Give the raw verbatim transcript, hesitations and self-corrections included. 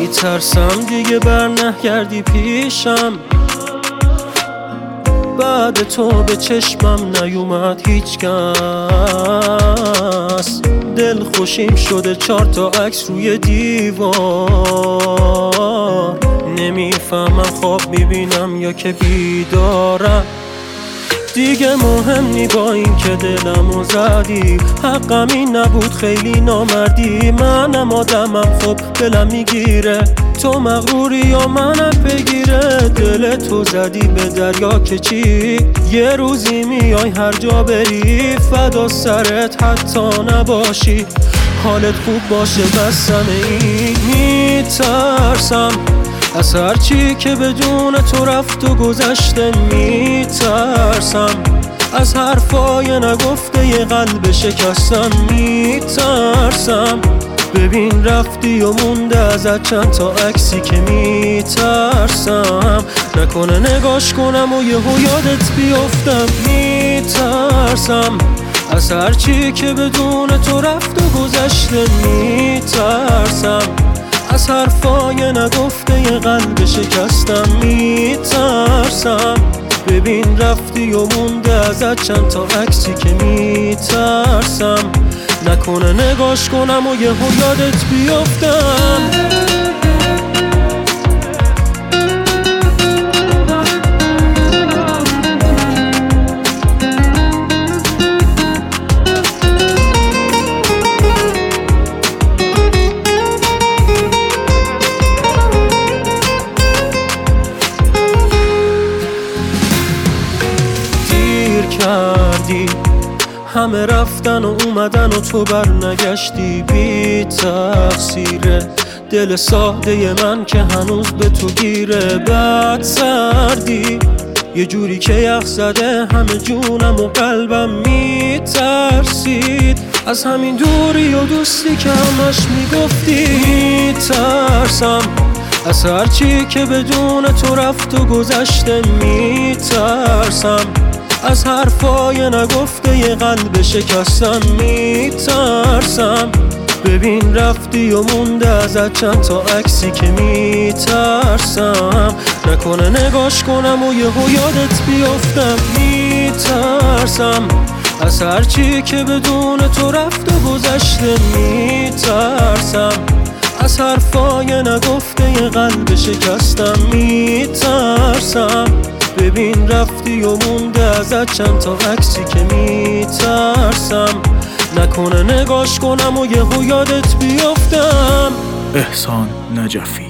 میترسم دیگه بر نگردی پیشم. بعد تو به چشمم نیومد هیچ کس. دل خوشیم شده چار تا عکس روی دیوار. نمیفهمم خواب میبینم یا که بیدارم. دیگه مهم نی با این که دلمو زدی. حقم این نبود خیلی نامردی. منم آدمم خب دلم میگیره. تو مغروری یا منم بگیره. دل تو زدی به دریا که چی. یه روزی میای هر جا بری. فدا سرت حتی نباشی. حالت خوب باشه بس همه این. میترسم از هرچی که بدون تو رفت و گذشته. میترسم از حرفای نگفته یه قلب شکستم. میترسم ببین رفتی و مونده ازت چند تا عکسی که میترسم نکنه نگاش کنم و یهو یادت بیفتم. میترسم از هرچی که بدون تو رفت و گذشته. میترسم از حرفای نگفته یه قلب شکستم. میترسم ببین رفتی و مونده ازت چند تا عکسی که میترسم نکنه نگاش کنم و یهو یادت بیفتم. کردی همه رفتن و اومدن و تو بر نگشتی. بی تقصیره دل ساده من که هنوز به تو گیره. بعد سردی یه جوری که یخ زده همه جونم و قلبم. میترسید از همین دوری و دوستی که همش میگفتی. میترسم از هرچی که بدون تو رفت و گذشته. میترسم از حرفای نگفته یه قلب شکستم. میترسم ببین رفتی و مونده ازت چند تا عکسی که میترسم نکنه نگاش کنم و یهو یادت بیفتم. میترسم از هرچی که بدون تو رفت و گذشته. میترسم از حرفای نگفته یه قلب شکستم. میترسم ببین رفتی و مونده ازت چند تا عکسی که میترسم نکنه نگاش کنم و یهو یادت بیفتم. احسان نجفی.